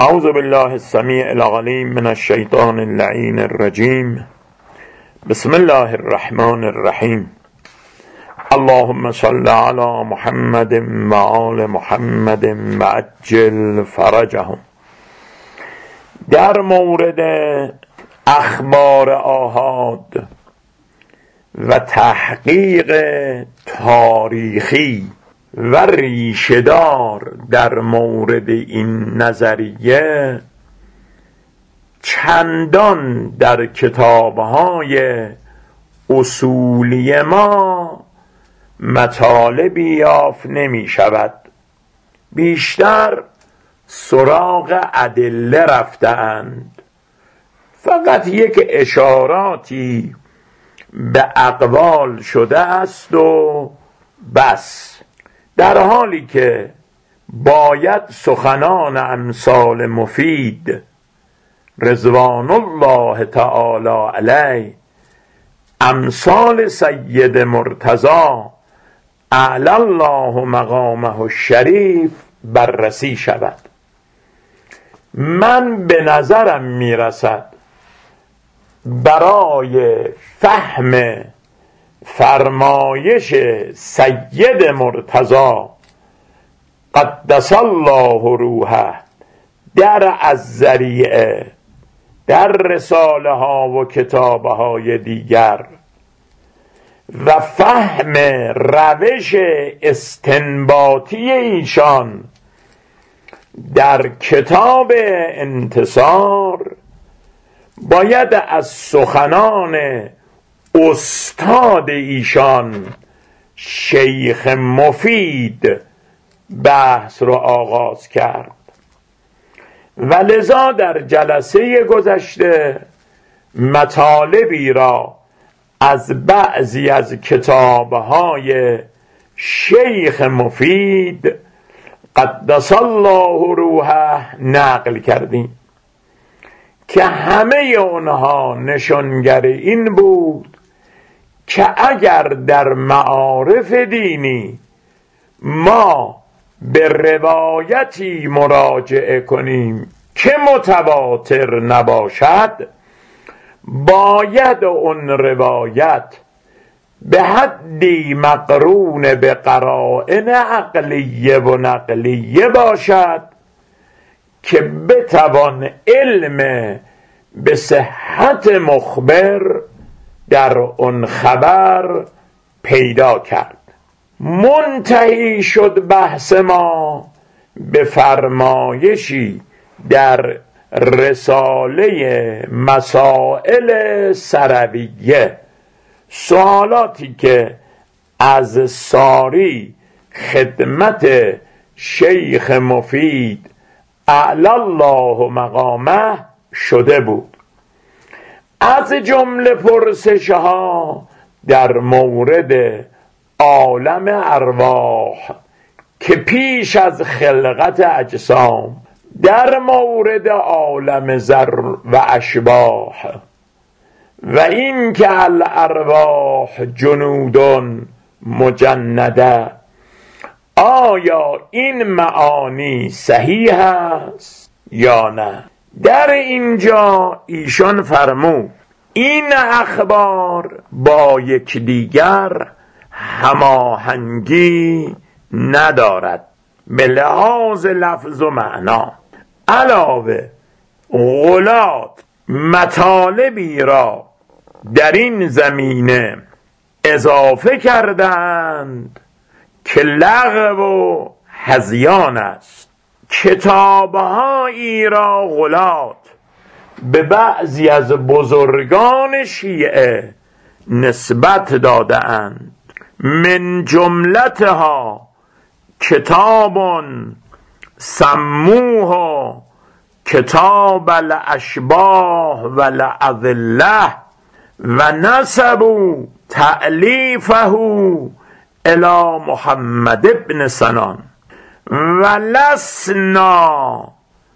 اعوذ بالله السمیع العلیم من الشیطان اللعین الرجیم. بسم الله الرحمن الرحیم. اللهم صل علی محمد و آل محمد و عجل فرجهم. در مورد اخبار آحاد و تحقیق تاریخی و ریشه‌دار در مورد این نظریه چندان در کتاب‌های اصولی ما مطالبی یافت نمی شود. بیشتر سراغ ادله رفتند، فقط یک اشاراتی به اقوال شده است و بس، در حالی که باید سخنان امثال مفید رضوان الله تعالی علیه، امثال سید مرتضی اعلی الله مقامه الشریف بررسی شود. من به نظرم میرسد برای فهم فرمایش سید مرتضی قدس الله روحه در الذریعه، در رساله ها و کتابه های دیگر، و فهم روش استنباطی ایشان در کتاب انتصار، باید از سخنان استاد ایشان شیخ مفید بحث رو آغاز کرد و لذا در جلسه گذشته مطالبی را از بعضی از کتابهای شیخ مفید قدس الله روحه نقل کردیم که همه اونها نشانگر این بود که اگر در معارف دینی ما به روایتی مراجعه کنیم که متواتر نباشد، باید اون روایت به حدی مقرون به قرائن عقلیه و نقلیه باشد که بتوان علم به صحت مخبر در اون خبر پیدا کرد. منتهی شد بحث ما به فرمایشی در رساله مسائل سرویه، سوالاتی که از ساری خدمت شیخ مفید اعلی الله مقامه شده بود. از جمله پرسش ها در مورد عالم ارواح که پیش از خلقت اجسام، در مورد عالم ذر و اشباح، و این که الارواح جنودون مجنده، آیا این معانی صحیح است یا نه؟ در اینجا ایشان فرمود این اخبار با یکدیگر هماهنگی ندارد به لحاظ لفظ و معنا. علاوه غلات مطالبی را در این زمینه اضافه کردند که لغو و هذیان است. کتابهایی را غلات به بعضی از بزرگان شیعه نسبت داده اند. من جملتها کتاب سموه کتاب الاشباح و الاذله و نسبوا تألیفه الی محمد ابن سنان و لسنا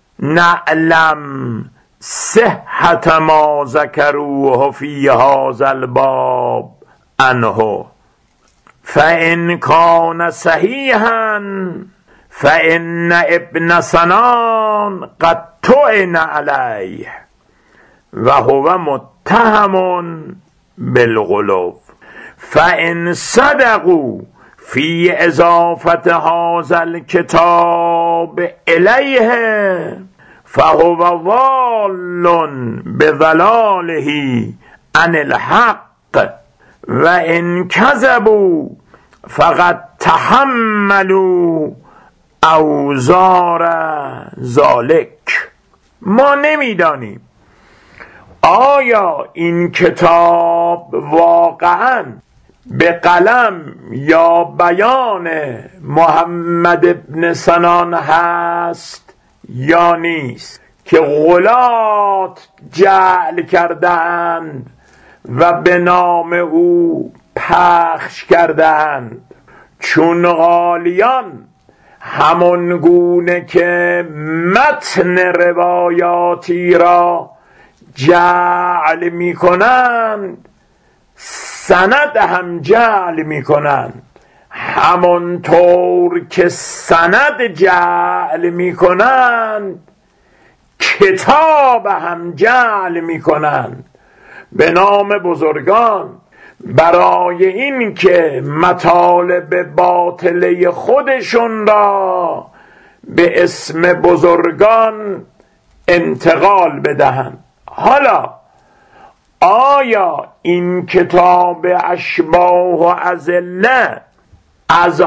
نعلم صحت ما ذکروه فی هذا الباب عنه، فإن کان صحیحا فإن ابن سنان قد طعن علیه و هو متهم بالغلو فان صدقوا فی اضافت هذا الکتاب الیه فهو ضال بضلاله عن الحق و ان کذبوا فقد تحملوا اوزار ذلک. ما نمیدانیم آیا این کتاب واقعاً به قلم یا بیان محمد ابن سنان هست یا نیست که غلات جعل کردند و به نام او پخش کردند، چون غالیان همون گونه که متن روایاتی را جعل می کنند سند هم جعل می کنند، همانطور که سند جعل می کنند کتاب هم جعل می کنند به نام بزرگان، برای این که مطالب باطله خودشون را به اسم بزرگان انتقال بدهند. حالا آیا این کتاب اشباه و ازله از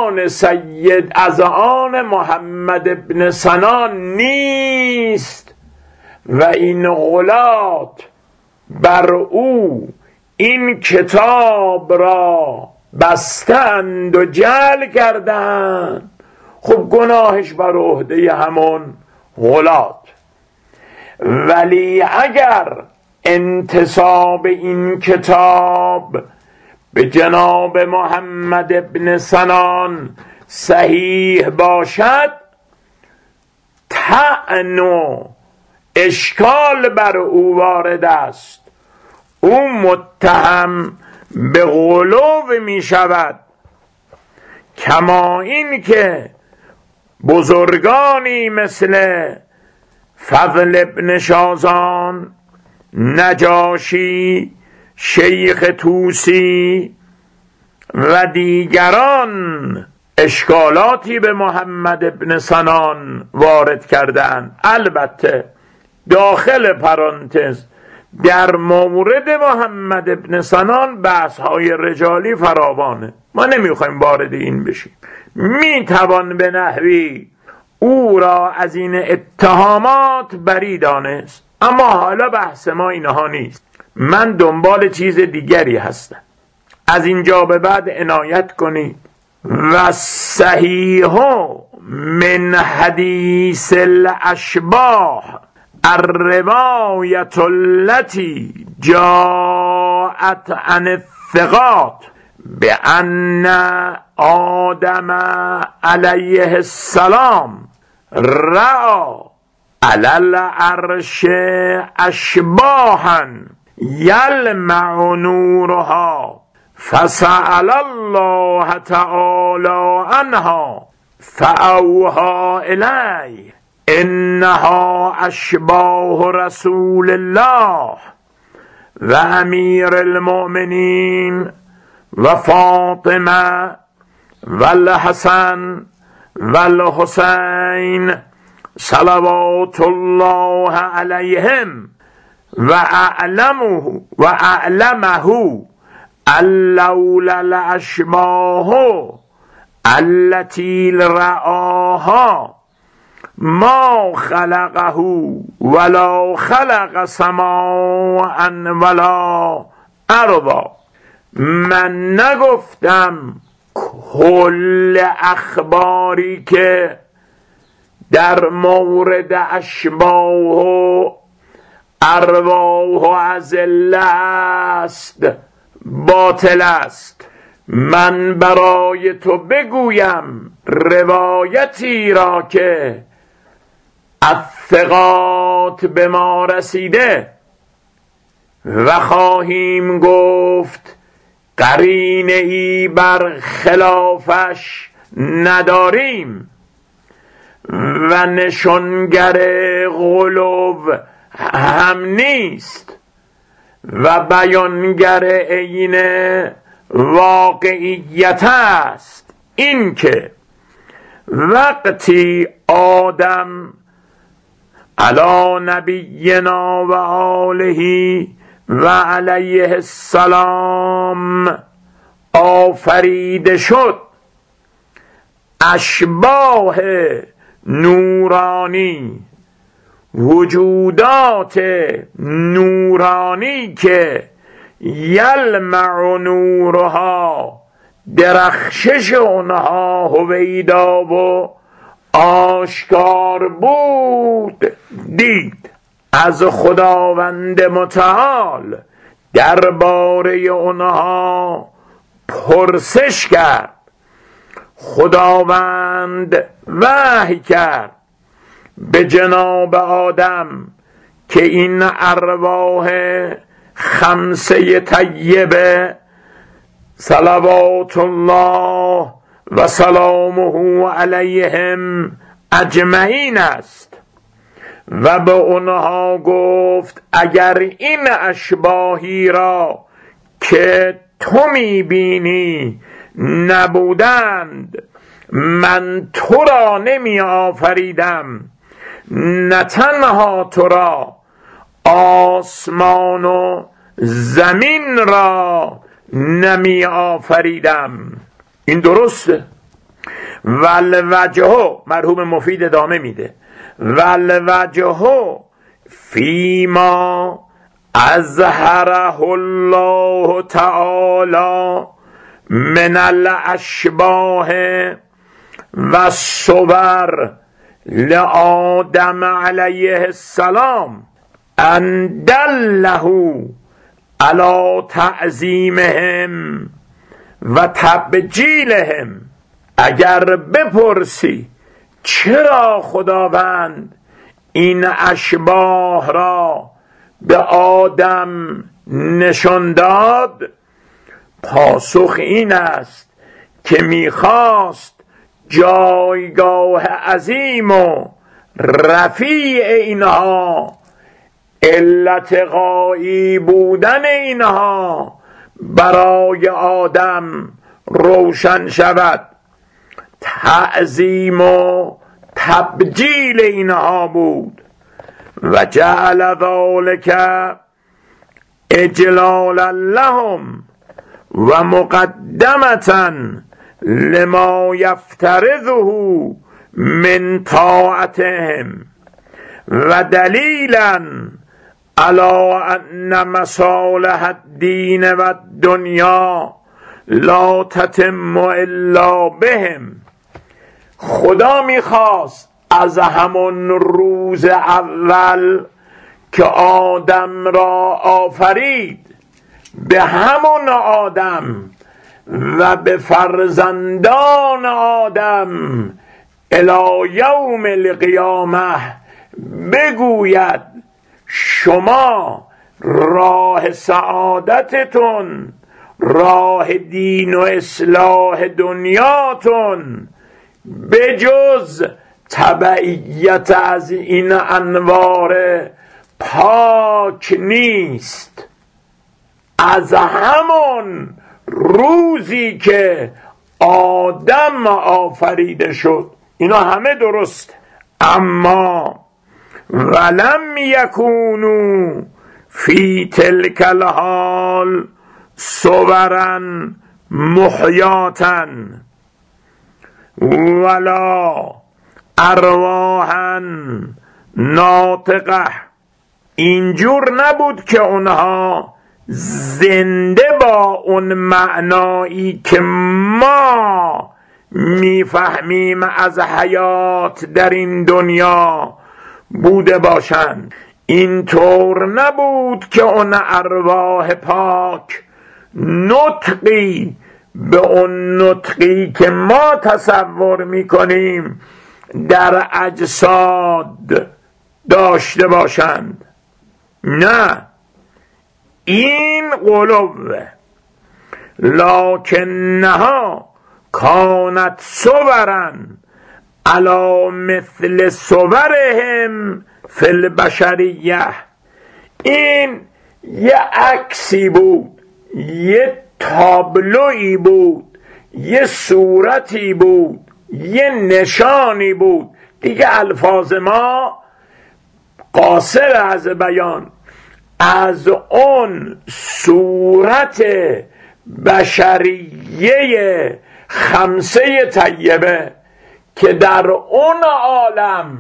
آن محمد ابن سنان نیست و این غلات بر او این کتاب را بستند و جعل کردند؟ خب گناهش بر عهده همون غلات. ولی اگر انتساب این کتاب به جناب محمد ابن سنان صحیح باشد طعن و اشکال بر او وارد است، او متهم به غلو می شود، کما این که بزرگانی مثل فضل ابن شازان، نجاشی، شیخ توسی و دیگران اشکالاتی به محمد ابن سنان وارد کردند. البته داخل پرانتز در مورد محمد ابن سنان بحث های رجالی فراوانه، ما نمیخوایم وارد این بشیم. میتوان به نحوی او را از این اتهامات بری دانست، اما حالا بحث ما اینها نیست، من دنبال چیز دیگری هستم. از اینجا به بعد عنایت کنید. و صحیح من حدیث الاشباح الروایت التي جاءت عن الثقات بأن آدم علیه السلام رأى علی العرش اشباحا یلمع نورها فسأل الله تعالی عنها فأوحى الیه انها اشباح رسول الله و امیر المؤمنین و فاطمه و الحسن و الحسین صلوات الله علیهم و اعلمه اللولا الاشباح التي رآها ما خلقه ولا خلق سماء ولا ارضا. من نگفتم کل اخباری که در مورد اشباح و ارواح و ازله است باطل است. من برای تو بگویم روایتی را که الثقات به ما رسیده و خواهیم گفت قرینه‌ای بر خلافش نداریم و نشانگر غلو هم نیست و بیانگر عین واقعیت است. این که وقتی آدم علی نبینا و آله و علیه السلام آفریده شد، اشباح نورانی، وجودات نورانی که یلمع نورها، درخشش اونها هویدا و آشکار بود، دید. از خداوند متعال درباره اونها پرسش کرد. خداوند وحی کرد به جناب آدم که این ارواح خمسه طیبه صلوات الله و سلامه علیهم اجمعین است و به اونها گفت اگر این اشباحی را که تو میبینی نبودند، من تو را نمی آفریدم، نه تنها تو را، آسمان و زمین را نمی آفریدم. این درسته. والوجه، مرحوم مفید ادامه میده، والوجه فیما اظهره الله تعالی من الاشباح و الصور لآدم علیه السلام ان دله علی تعظیمهم و تبجیلهم. اگر بپرسی چرا خداوند این اشباح را به آدم نشان داد، پاسخ این است که میخواست جایگاه عظیم و رفیع اینها، علت غایی بودن اینها برای آدم روشن شود. تعظیم و تبجیل اینها بود. و جعل ذلک اجلالا لهم و مقدمة لما یفترضه من طاعتهم و دلیلا علی ان مصالح الدین و الدنیا لا تتم الا بهم. خدا میخواست از همون روز اول که آدم را آفرید، به همون آدم و به فرزندان آدم الی یوم القیامه بگوید شما راه سعادتتون، راه دین و اصلاح دنیاتون بجز تبعیت از این انوار پاک نیست. از همون روزی که آدم آفریده شد اینا همه درست، اما ولم یکونو فی تلک الحال صورا محیاتا ولا ارواحا ناطقه. اینجور نبود که اونها زنده با اون معنایی که ما میفهمیم از حیات در این دنیا بوده باشند. اینطور نبود که اون ارواح پاک نطقی به اون نطقی که ما تصور میکنیم در اجساد داشته باشند. نه، این قلوه لکنها کانت صورا علی مثل صورهم فی البشریه. این یه عکسی بود، یه تابلویی بود، یه صورتی بود، یه نشانی بود. دیگه الفاظ ما قاصر از بیان. از اون صورت بشریه خمسه طیبه که در اون عالم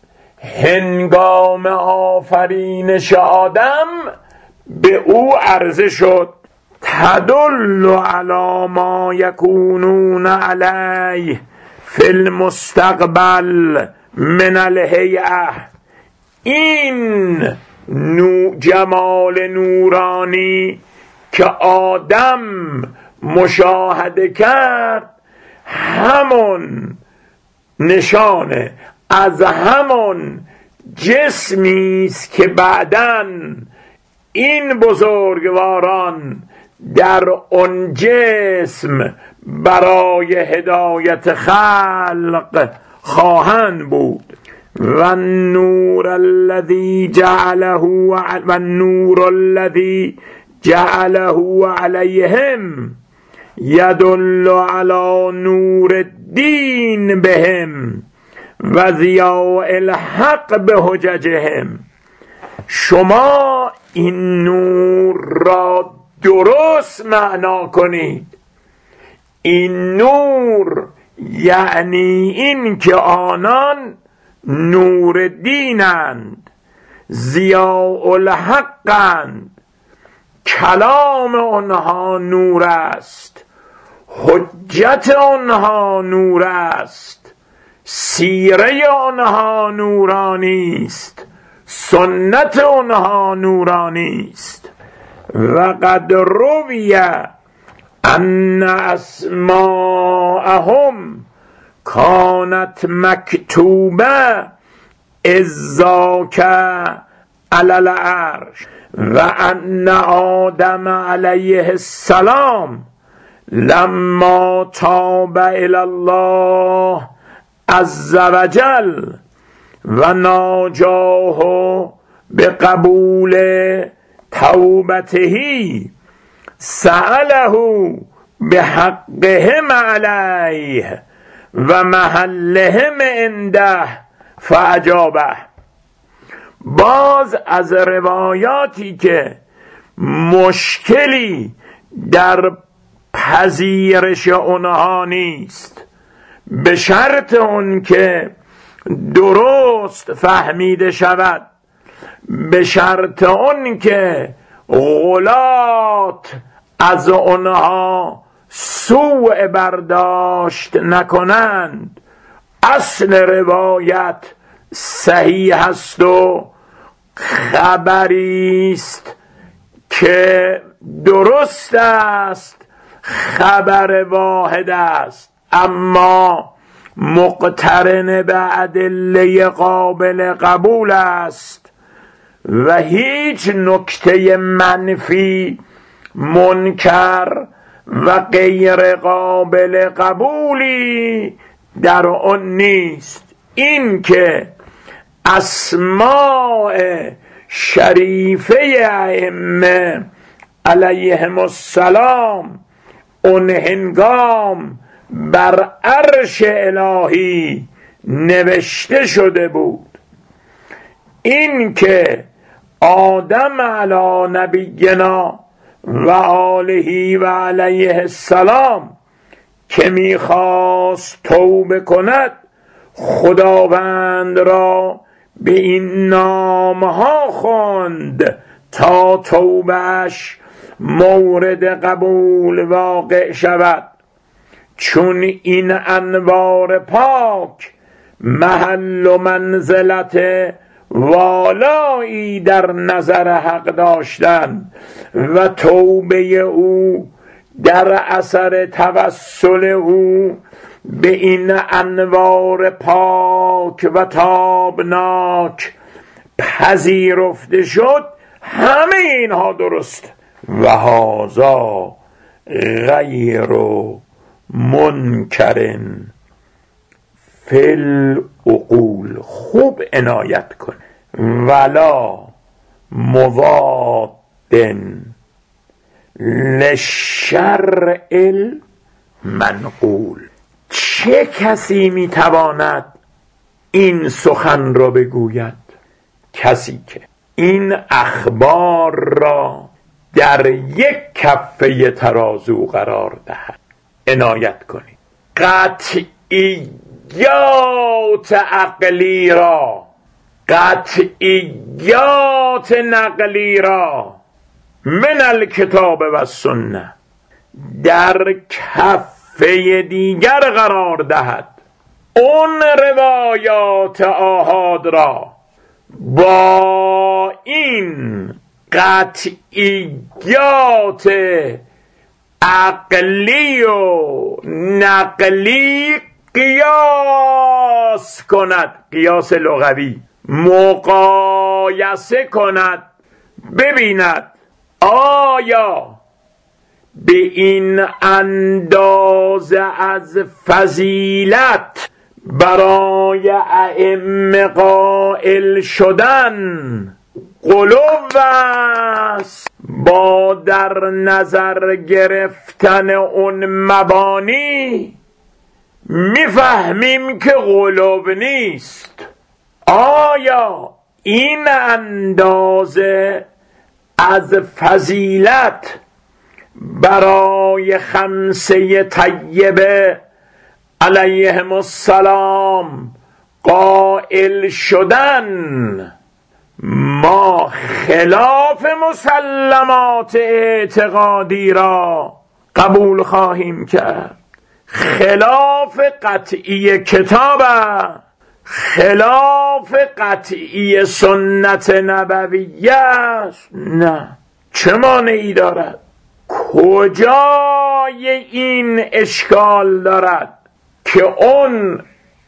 هنگام آفرینش آدم به او عرضه شد. تدل علی ما یکونون علیه فی المستقبل من الهیئه. این جمال نورانی که آدم مشاهده کرد همون نشانه از همون جسمی است که بعداً این بزرگواران در اون جسم برای هدایت خلق خواهند بود. و النور الذی جعله علیهم یدل علی نور الدین بهم و ضیاء الحق بحججهم. شما این نور را درست معنا کنید. این نور یعنی این که آنان نور دینند، ضیاء الحقند، کلام آنها نور است، حجت آنها نور است، سیره آنها نورانی است، سنت آنها نورانی است. و قد روی ان اسماءهم کانت مکتوبه ازاک علی العرش و ان آدم علیه السلام لما تاب الی الله عز وجل و ناجاه بقبول توبته سأله بحقهم علیه و محلهم عنده فاجابه. باز از روایاتی که مشکلی در پذیرش اونها نیست، به شرط اون که درست فهمیده شود، به شرط اون که غلات از اونها سوء برداشت نکنند. اصل روایت صحیح است و خبری است که درست است، خبر واحد است، اما مقترن به ادله قابل قبول است و هیچ نکته منفی، منکر و غیر قابل قبولی در آن نیست. این که اسماء شریفه ائمه علیهم السلام اون هنگام بر عرش الهی نوشته شده بود، این که آدم علی نبینا و آله و علیه السلام که میخواست توبه کند، خداوند را به این نامها خواند تا توبهش مورد قبول واقع شود. چون این انوار پاک محل و منزلت والایی در نظر حق داشتند و توبه او در اثر توسل او به این انوار پاک و تابناک پذیرفته شد، همه اینها درست. و هذا غیر منکر فل عقول، خوب عنایت کن. ولا موادن لشرع المنقول. چه کسی میتواند این سخن را بگوید؟ کسی که این اخبار را در یک کفه ترازو قرار دهد. عنایت کنید. قطعیات عقلی را، قطعیات نقلی را من الکتاب و سنه در کفه دیگر قرار دهد. اون روایات آحاد را با این قطعیات عقلی و نقلی قیاس کند، قیاس لغوی، مقایسه کند، ببیند آیا به این اندازه از فضیلت برای ائمه قائل شدن غلو است با در نظر گرفتن اون مبانی؟ میفهمیم که غلو نیست. آیا این اندازه از فضیلت برای خمسه طیبه علیهم السلام قائل شدن ما خلاف مسلمات اعتقادی را قبول خواهیم کرد؟ خلاف قطعی کتاب، خلاف قطعی سنت نبویه است؟ نه. چه مانعی دارد؟ کجای این اشکال دارد که اون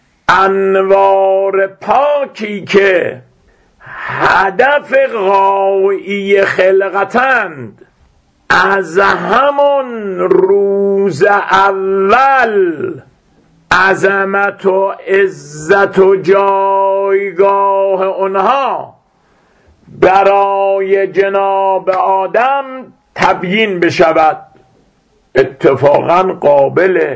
انوار پاکی که هدف غایی خلقتند از همون روز اول عظمت و عزت و جایگاه اونها برای جناب آدم تبیین بشود، اتفاقا قابل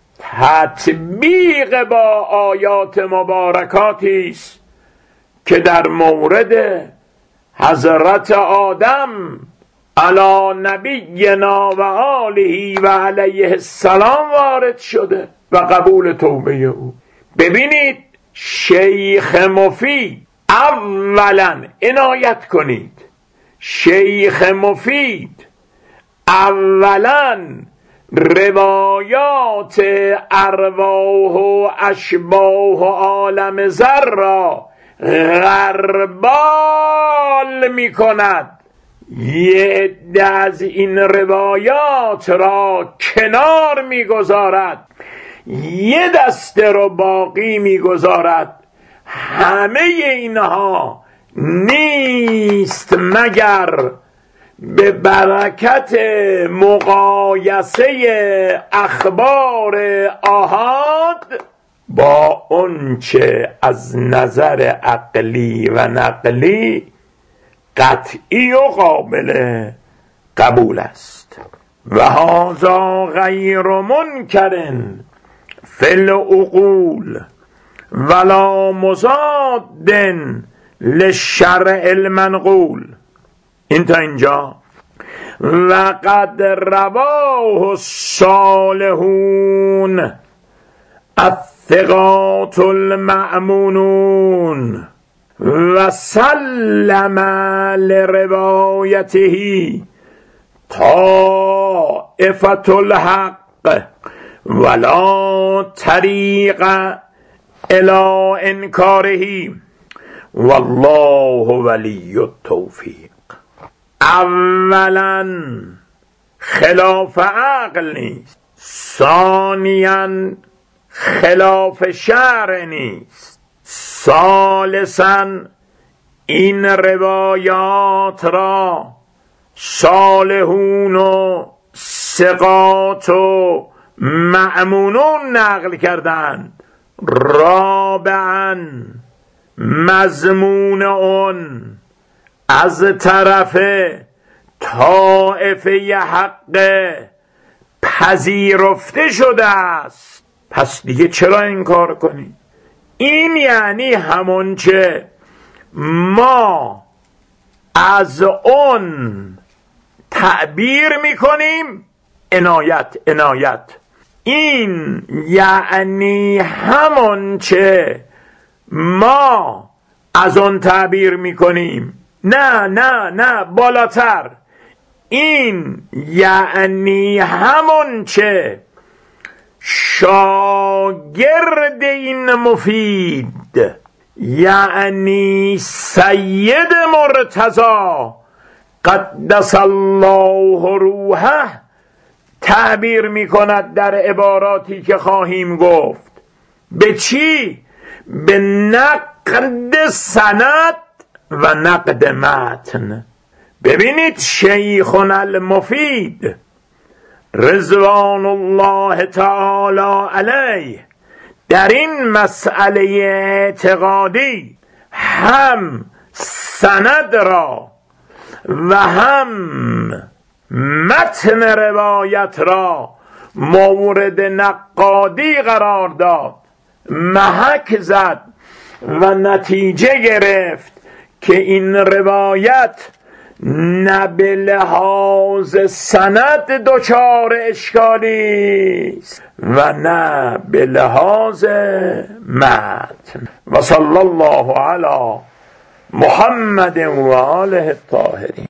تطبیق با آیات مبارکاتی است که در مورد حضرت آدم علی نبینا و آله و علیه السلام وارد شده و قبول توبه او. ببینید شیخ مفید اولا، عنایت کنید، شیخ مفید اولا روایات ارواح و اشباح و عالم ذر را غربال می کند، یه عده از این روایات را کنار می گذارد، یه دسته رو باقی می گذارد. همه اینها نیست مگر به برکت مقایسه اخبار آحاد با اونچه از نظر عقلی و نقلی قطعی و قابل قبول است. و هذا غیر منکر فی العقول ولا مضاد للشرع المنقول. این تا اینجا. وقد رواه الصالحون الثقات المأمونون و سلم لروایته طائفة الحق ولا طریق الى انکاره والله ولی التوفیق. اولا خلاف عقل نیست، ثانیا خلاف شرع نیست، ثالثا این روایات را صالحون و ثقات و مأمونون نقل کردند. رابعا مضمون اون از طرف طائفه حق پذیرفته شده است، پس دیگه چرا انکار کنی؟ این یعنی همون چه ما از اون تعبیر میکنیم عنایت. این یعنی همون چه ما از اون تعبیر میکنیم، نه بالاتر، این یعنی همون چه شاگرد این مفید یعنی سید مرتضی قدس الله روحه تعبیر میکند در عباراتی که خواهیم گفت. به چی؟ به نقد سند و نقد متن. ببینید شیخنا المفید رضوان الله تعالی علیه در این مسئله اعتقادی هم سند را و هم متن روایت را مورد نقادی قرار داد، محک زد و نتیجه گرفت که این روایت نه به لحاظ سند دچار اشکالی است و نه به لحاظ متن. و صلی الله علی محمد و آله الطاهرین.